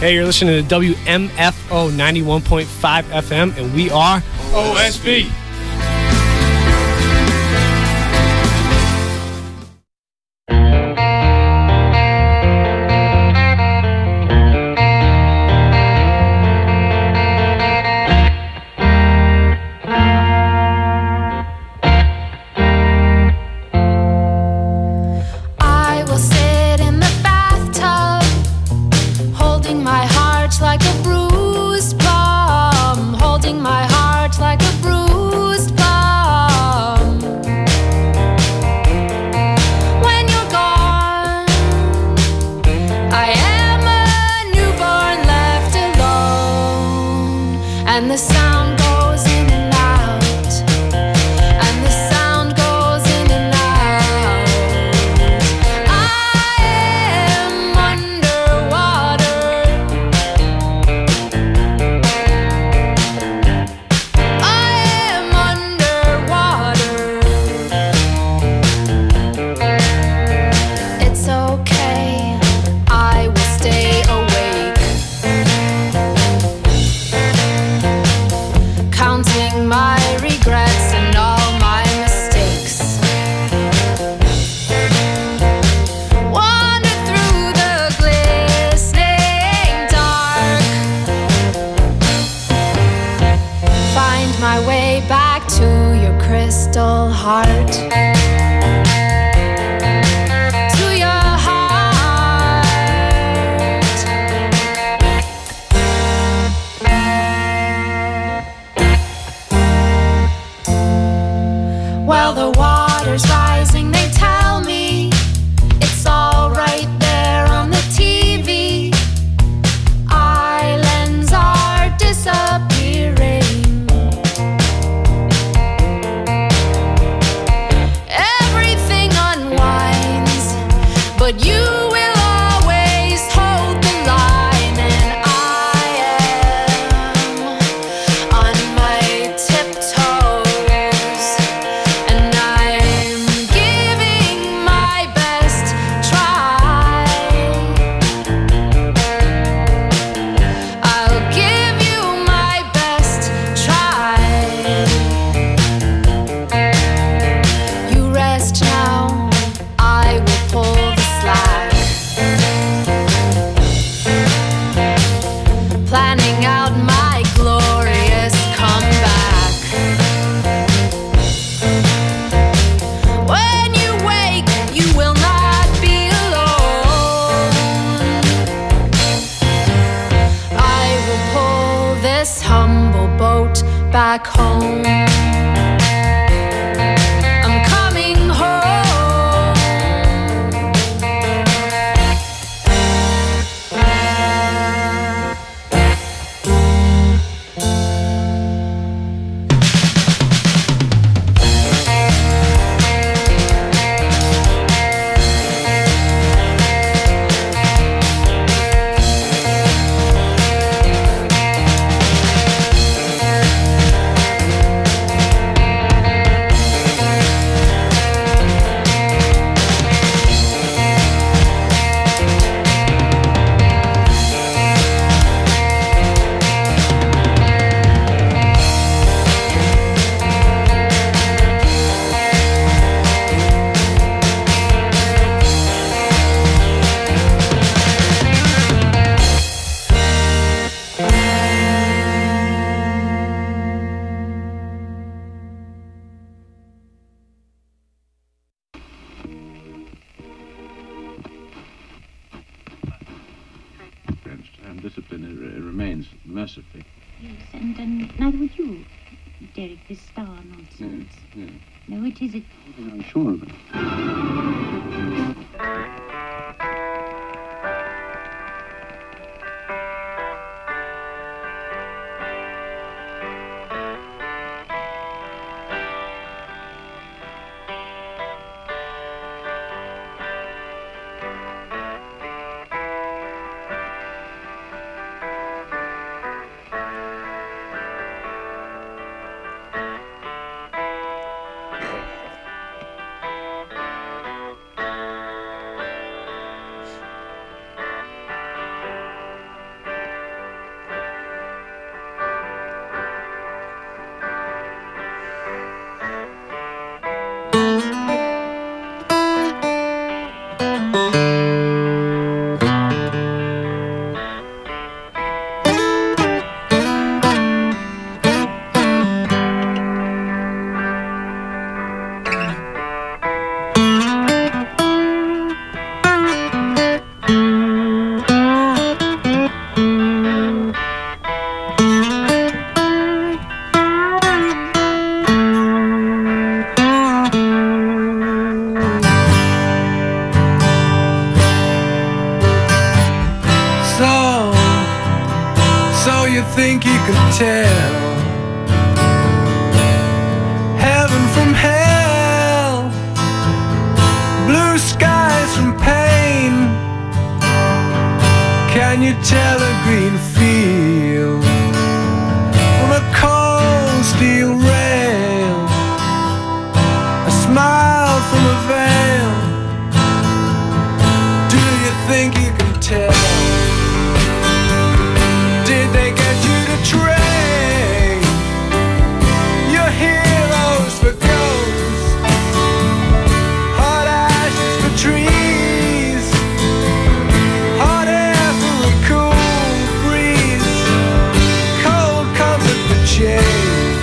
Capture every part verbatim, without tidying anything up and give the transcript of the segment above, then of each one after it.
Hey, you're listening to W M F O ninety-one point five F M, and we are O S B. Discipline uh, remains, mercifully. Yes, and, and neither would you, Derek, this star nonsense. Yes, yes. No, it isn't. I'm sure of it. you think you can tell heaven from hell, blue skies from pain? Can you tell a green field from a cold steel rail, a smile from a veil? Do you think you can tell? Did they get you to trade your heroes for ghosts, hot ashes for trees, hot air for a cool breeze, cold comfort for change?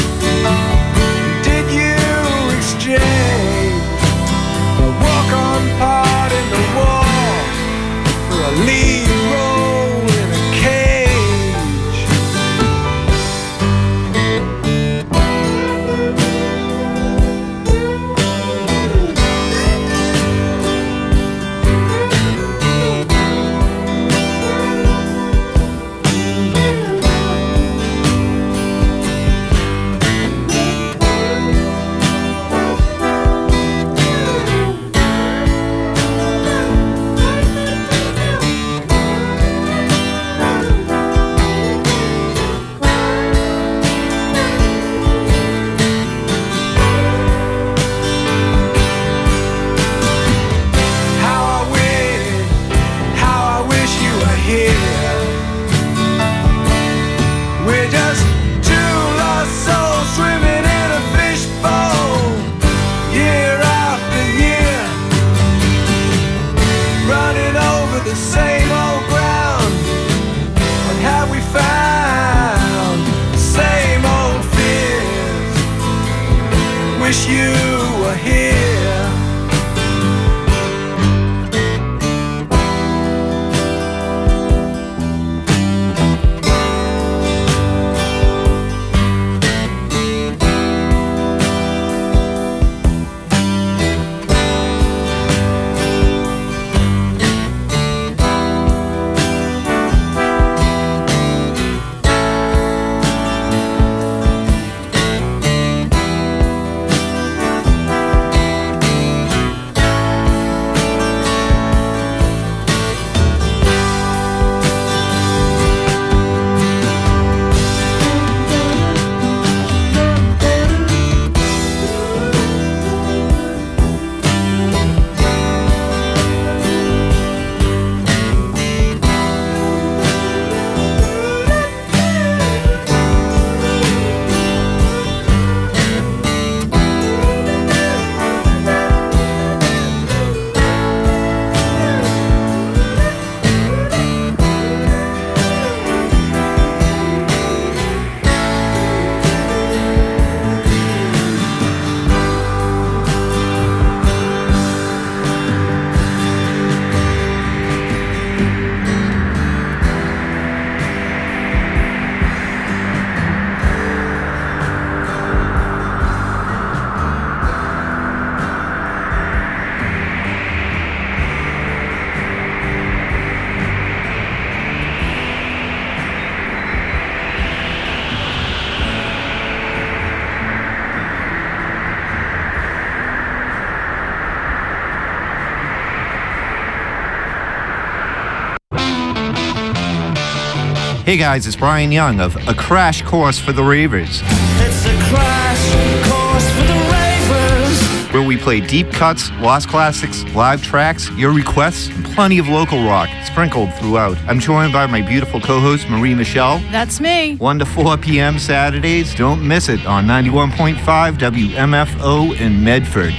Did you exchange a walk-on part in the war for a lead role in a cage? How I wish, how I wish you were here. We're just two lost souls swimming in a fishbowl, year after year, running over the same old ground. What have we found? The same old fears. Wish you were here. Hey guys, it's Brian Young of A Crash Course for the Ravers, It's a crash course for the ravers. where we play deep cuts, lost classics, live tracks, your requests, and plenty of local rock sprinkled throughout. I'm joined by my beautiful co-host Marie Michelle. That's me. one to four p.m. Saturdays. Don't miss it on ninety-one point five W M F O in Medford.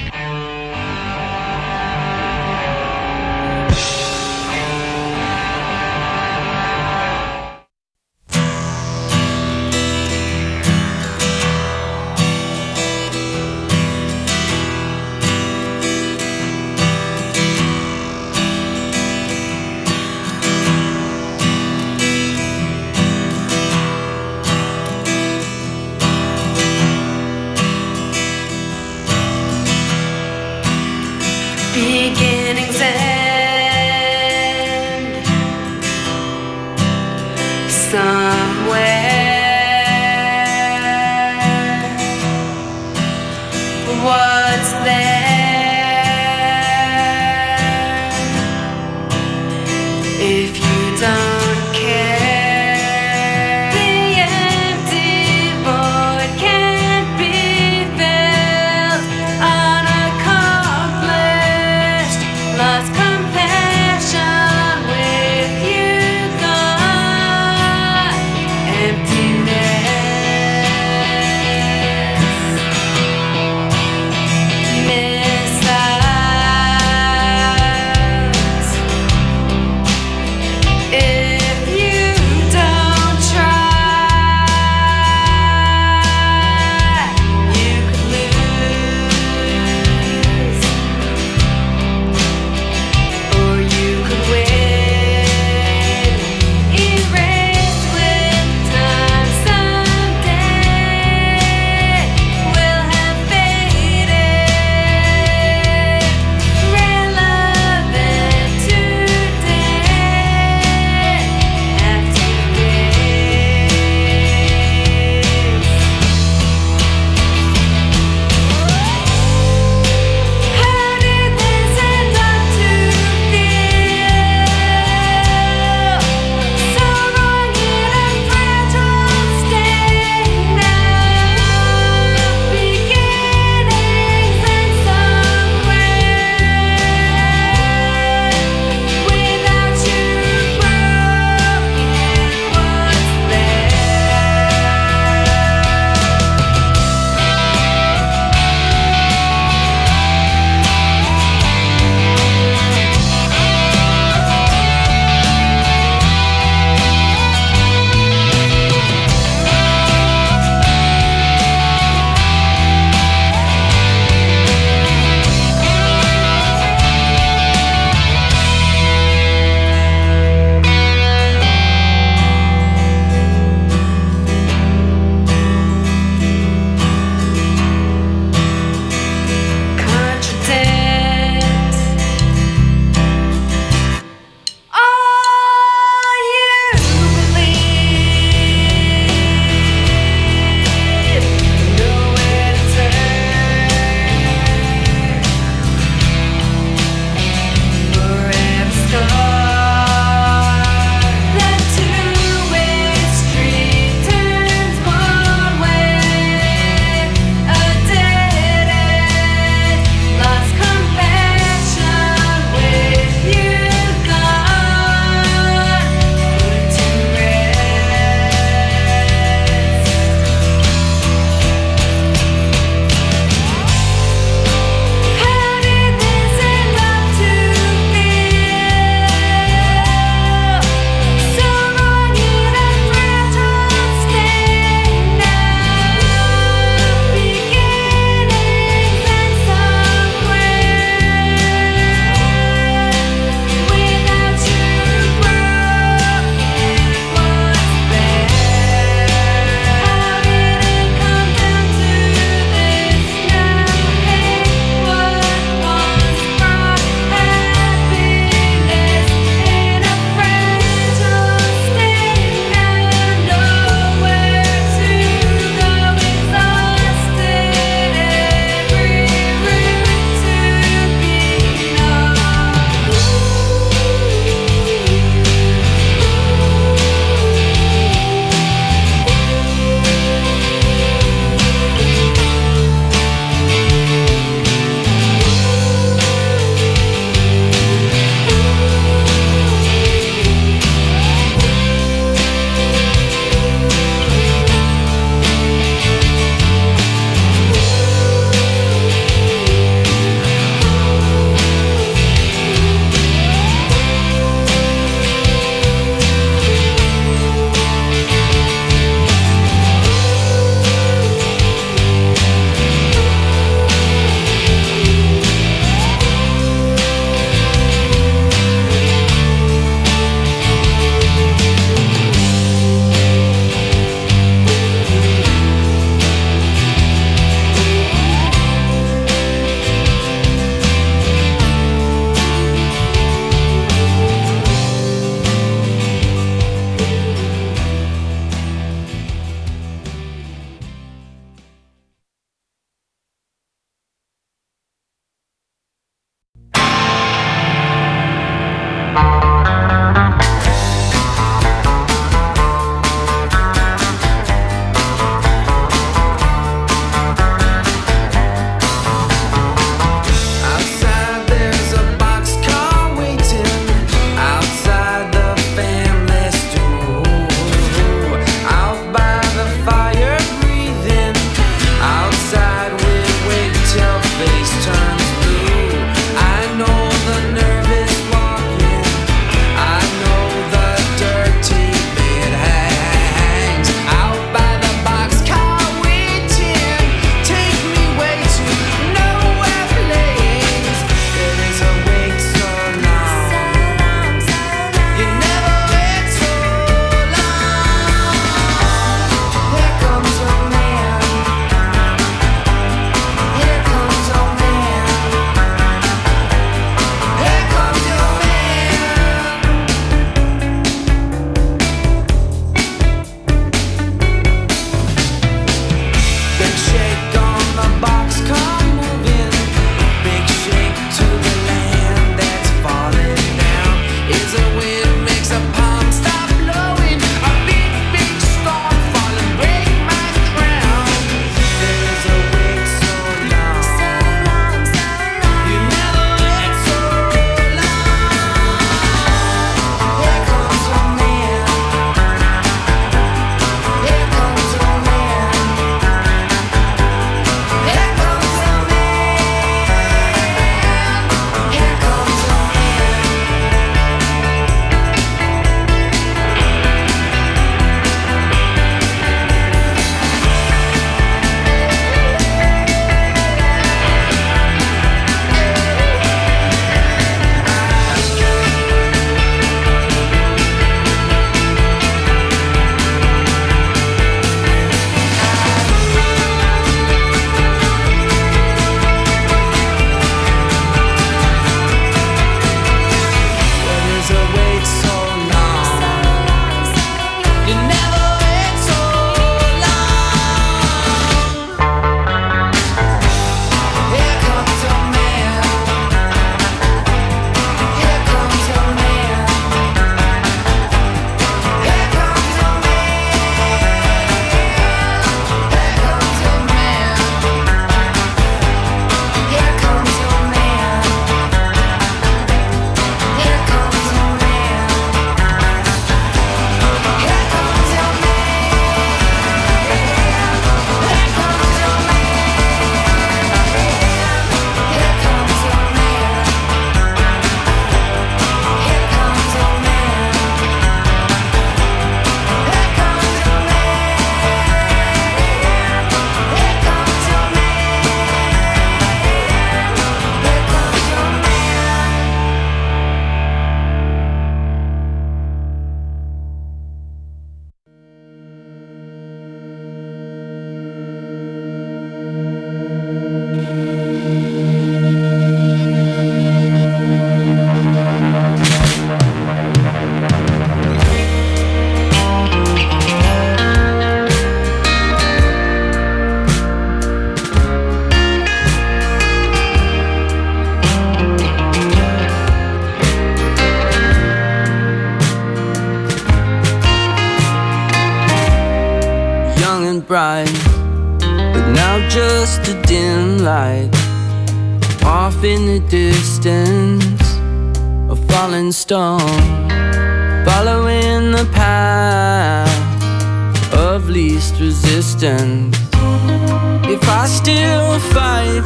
young and bright, but now just a dim light. Off in the distance, a falling stone, following the path of least resistance. If I still fight,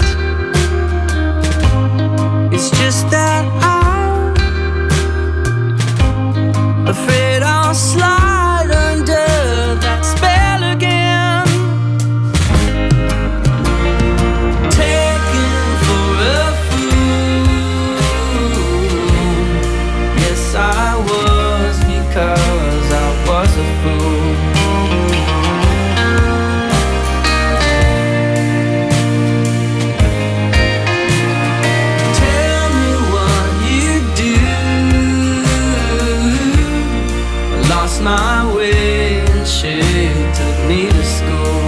it's just that I'm afraid I'll slide under that spell again. Taken for a fool. Yes, I was, because I was a fool. Tell me what you do. I lost my way and she took me to school.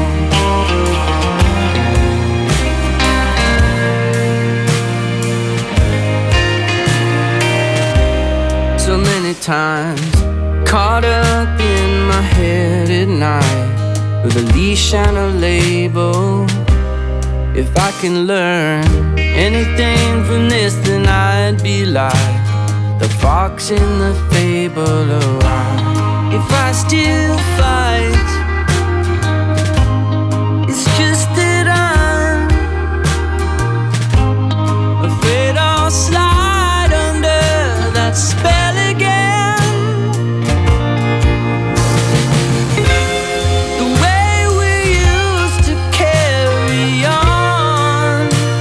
So many times, caught up in my head at night, with a leash and a label. If I can learn anything from this, then I'd be like the fox in the fable. Oh, I, if I still fight, it's just that I'm afraid I'll slide under that spell again. The way we used to carry on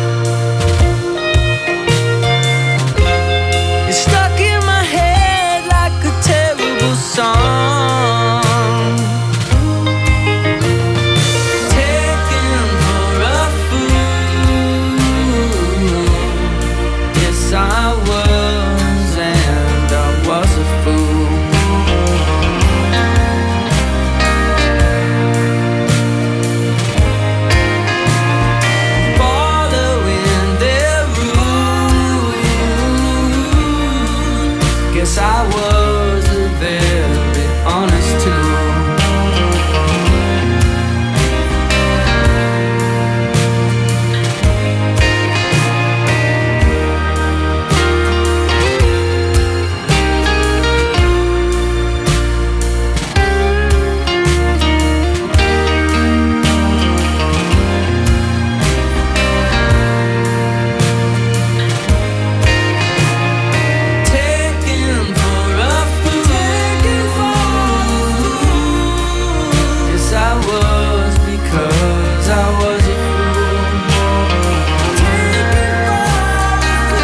is stuck in my head like a terrible song. Taken for a fool. Yes, I was, and I was a fool. Following their rules. Guess I was a very honest tool. Taken for a fool. Yes, I was, because I was a fool. Taken for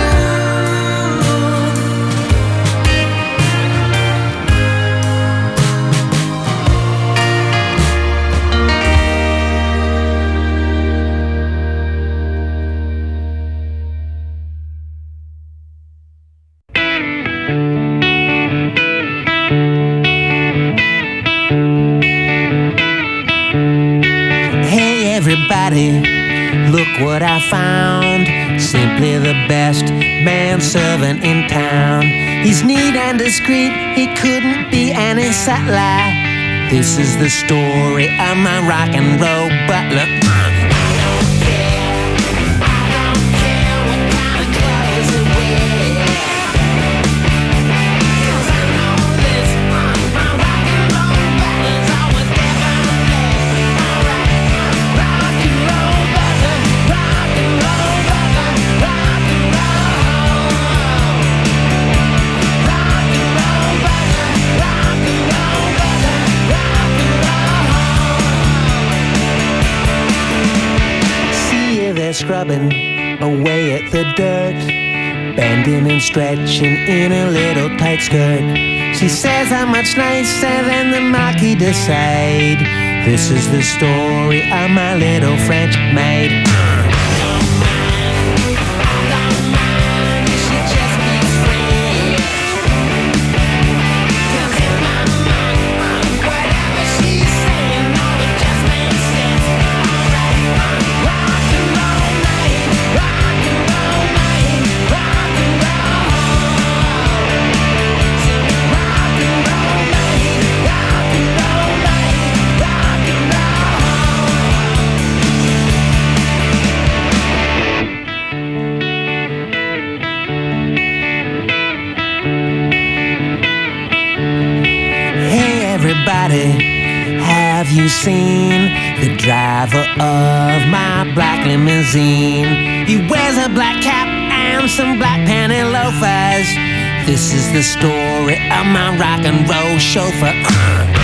Hey everybody, look what I found. Simply the best manservant in town. He's neat and discreet, he couldn't be any subtler. This is the story of my rock and roll butler. Scrubbing away at the dirt, bending and stretching in a little tight skirt. She says I'm much nicer than the Marquis de Sade. This is the story of my little French maid. rock and roll. seen the driver of my black limousine. He wears a black cap and some black panty loafers. This is the story of my rock and roll chauffeur. Uh.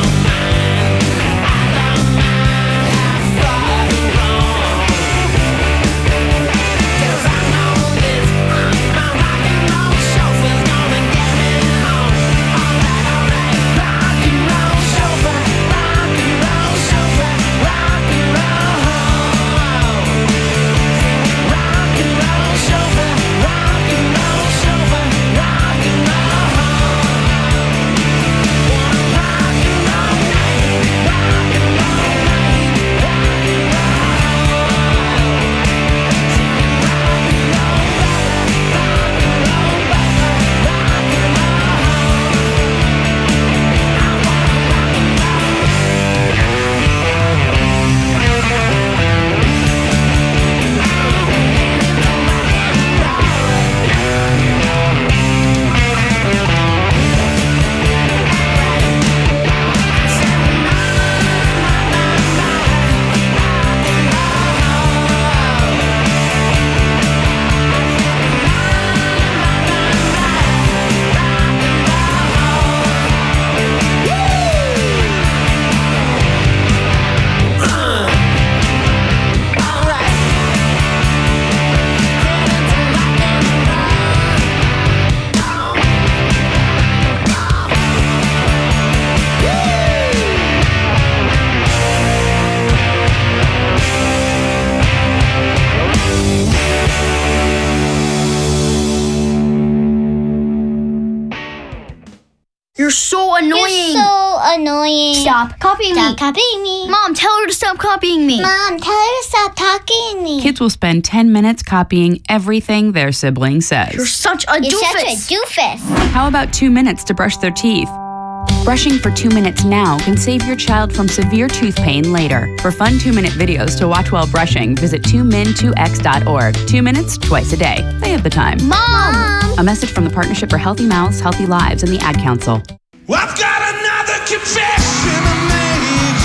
You're so annoying. You're so annoying. Stop copying Stop me. copying me. Mom, tell her to stop copying me. Mom, tell her to stop talking to me. Kids will spend ten minutes copying everything their sibling says. You're such a You're doofus. such a doofus. How about two minutes to brush their teeth? Brushing for two minutes now can save your child from severe tooth pain later. For fun two-minute videos to watch while brushing, visit two min two x dot org. Two minutes, twice a day. They have the time. Mom! A message from the Partnership for Healthy Mouths, Healthy Lives, and the Ad Council. Well, I've got another confession to make.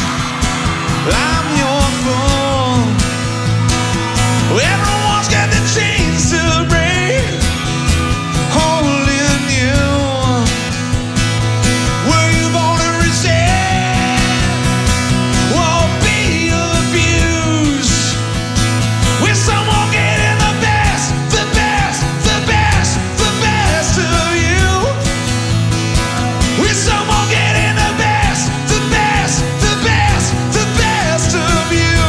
I'm your fool. Everyone's got the chains to break, holding you. Were you born to resist? Won't be abused. When someone getting the best, the best, the best, the best of you. When someone getting the best, the best, the best, the best of you.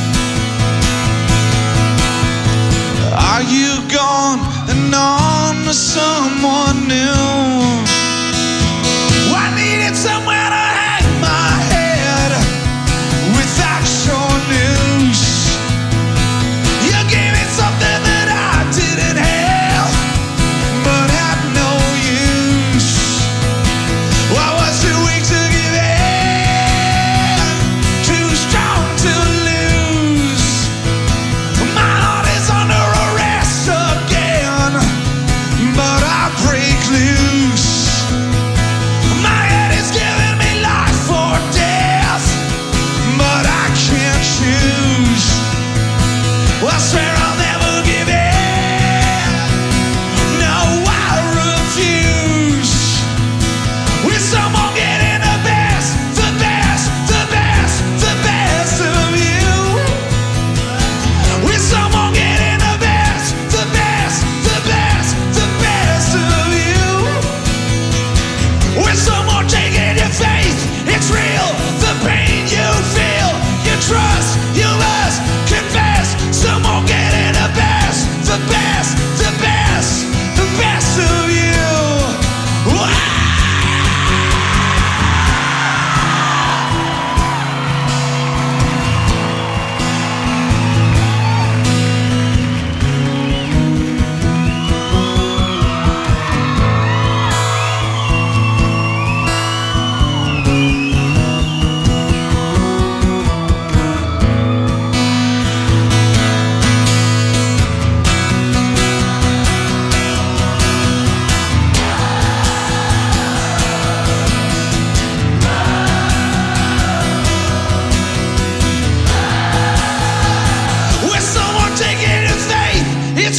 Are you gone and on to someone new? I needed somewhere to hang my head without your news. You gave me something that I didn't have, but had no use. I was too weak to give in, too strong to lose. My heart is under arrest again, but I break loose. My head is giving me life or death, but I can't choose. I swear I'll never give in. No, I refuse. With someone getting the best, the best, the best, the best of you. With someone getting the best, the best, the best, the best of you. With someone taking your faith, it's real. The pain you feel, you trust, you must confess. Someone getting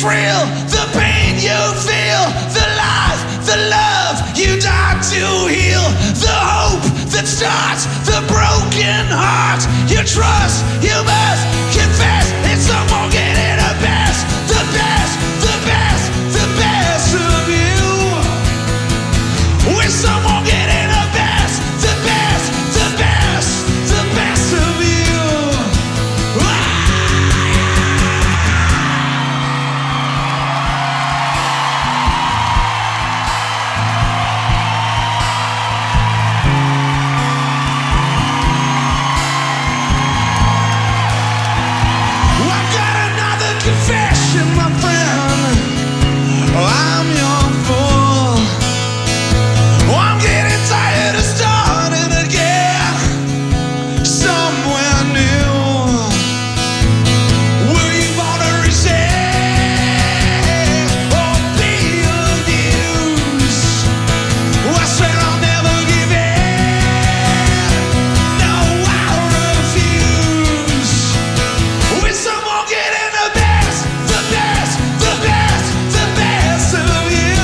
real, the pain you feel, the life, the love you died to heal, the hope that starts the broken heart. You trust, you must confess, and someone getting the best, the best, the best, the best of you. With someone getting the best, the best, the best, the best of you. I've got another confession, my friend. I'm your fool. I'm getting tired of starting again somewhere new. Were you born to resist or be abused? I said I'll never give in. No, I refuse. With someone getting the best, the best, the best, the best of you.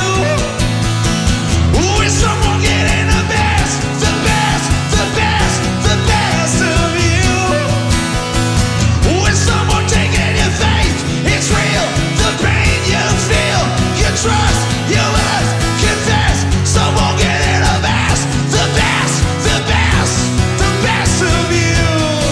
With someone getting the best, the best, the best, the best of you. With someone taking your faith, it's real, the pain you feel, you trust, you must confess. Someone getting the best, the best, the best, the best of you.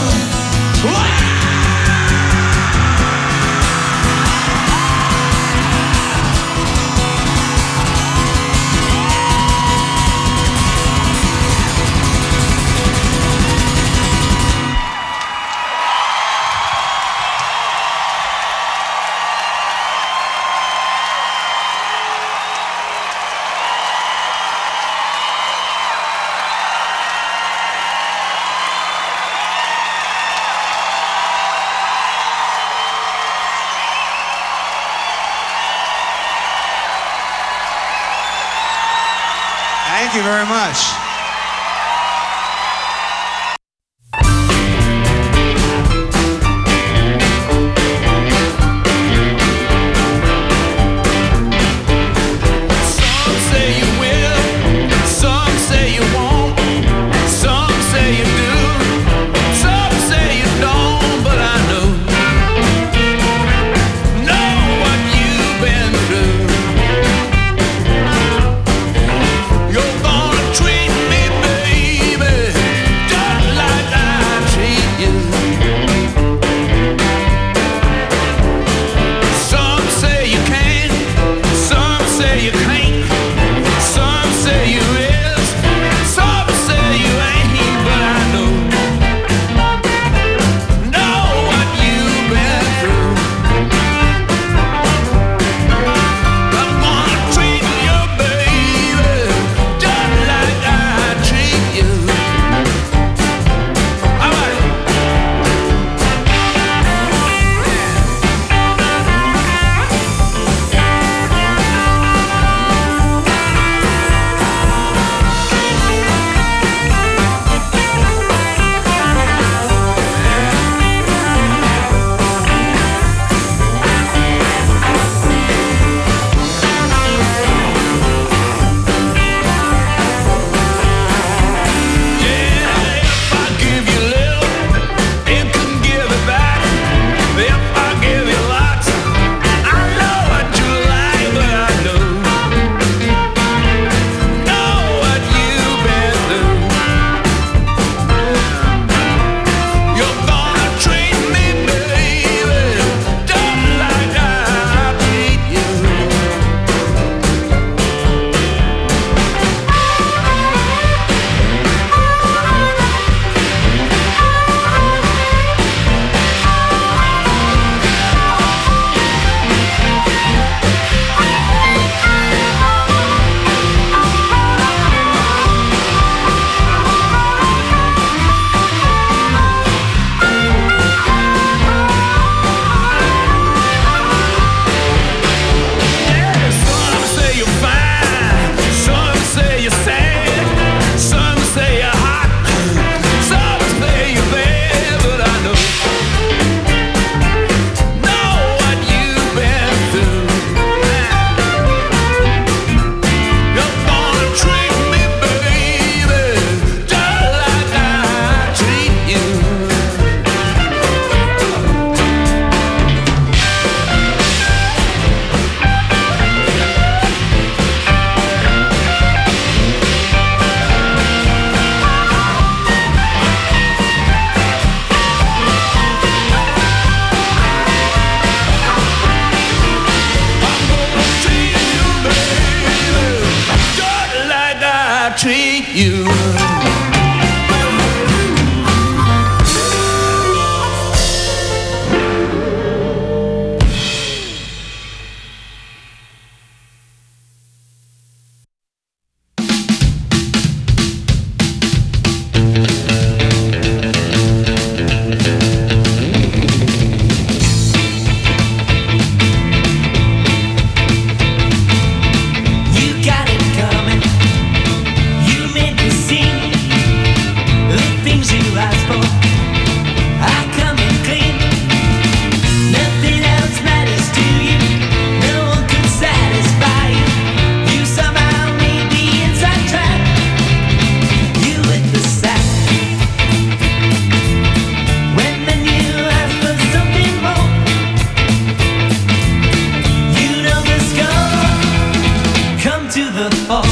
Thank you very much. Some say you will, some say you won't, some say you do, some say you don't, but I know, know what you've been through. You're gonna treat I come in clean. Nothing else matters to you. No one can satisfy you. You somehow made the inside track. You with the sack. When then you ask for something more, you know the score. Come to the fall.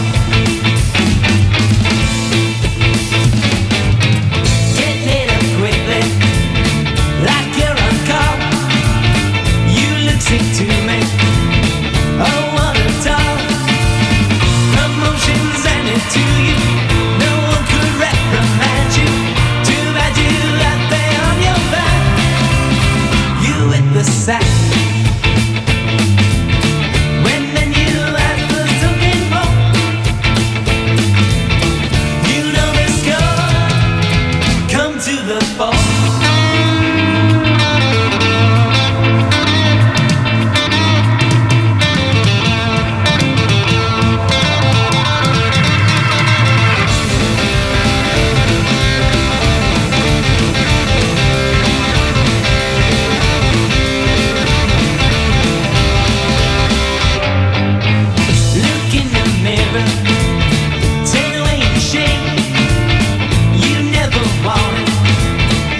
Get laid up quickly, like you're on call. You look sick to me. Oh, what a doll. Promotions handed to you. No one could reprimand you. Too bad you got there on your back. You with the sack. When then you ask for something more, you know the score. Come to the fall. Look in the mirror, take away your shame. You never wanted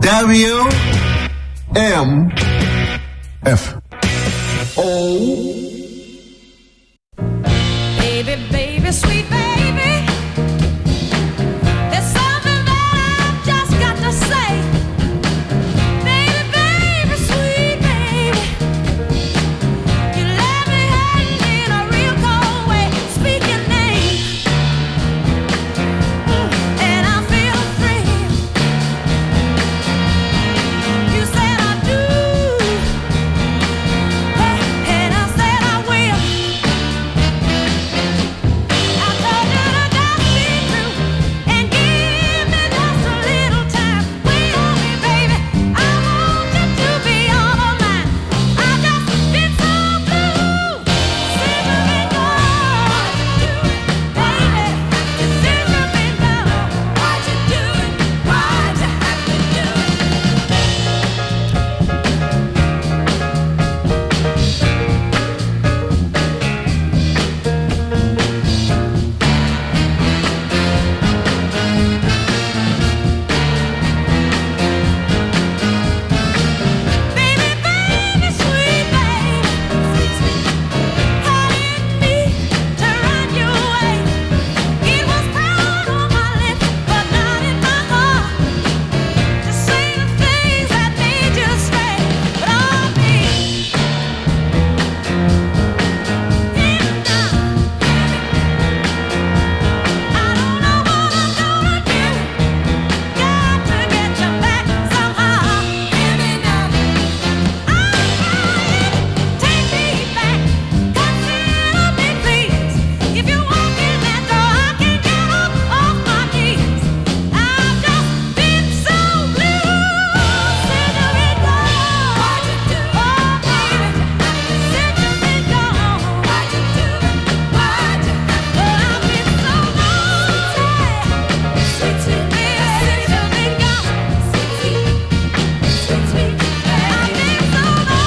W M F O. Baby, baby, sweet baby, there's something that I've just got to say. Baby, baby, sweet baby, you let me hang in a real cold way. Speak your name, and I feel free. You said I do, and I said I will. I told you to just be true and give me just a little time. Wait on me, baby, I want you to be all of mine. I just been so blue since you've been gone. Baby, since you've been gone, what you doing? What you have to do? Baby, baby, sweet baby, how did me to run you away? It was proud on my lips, but not in my heart. To say the things that made you stay, but all me. And now, I don't know what I'm gonna do. Got to get you back somehow. Hear me now. Take me back, consider me please. If you walk in that door, I can get up off my knees. I've just been so blue since you've been gone. What you do? Oh, baby, since you've been gone. What you do? What you? Well, I've been so lonely, sweet, sweet baby, since you've been gone. Sweet, sweet, sweet, sweet baby, I've been so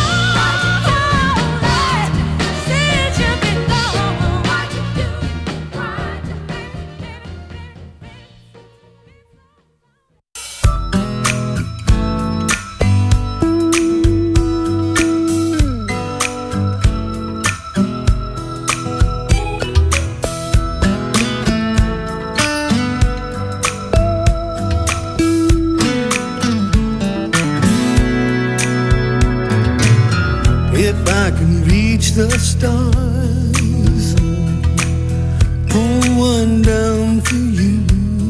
lonely since you've been gone. What you do? What you, If I can reach the stars, pull one down for you,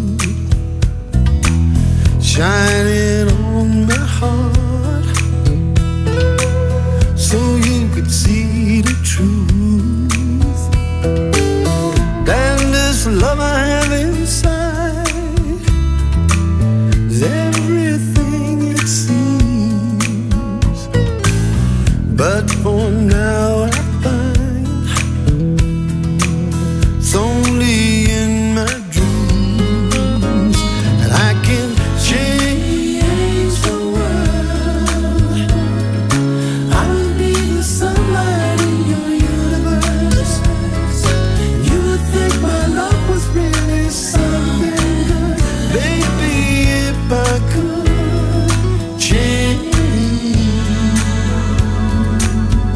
shining on my heart, so you could see the truth. Then this love I have inside is everything it seems. But for now I find it's only in my dreams that I can change the world. I'll be the sunlight in your universe. You would think my love was really something good. Baby, if I could change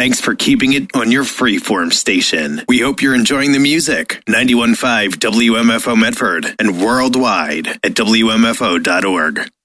Thanks for keeping it on your freeform station. We hope you're enjoying the music. ninety-one point five W M F O Medford and worldwide at W M F O dot org.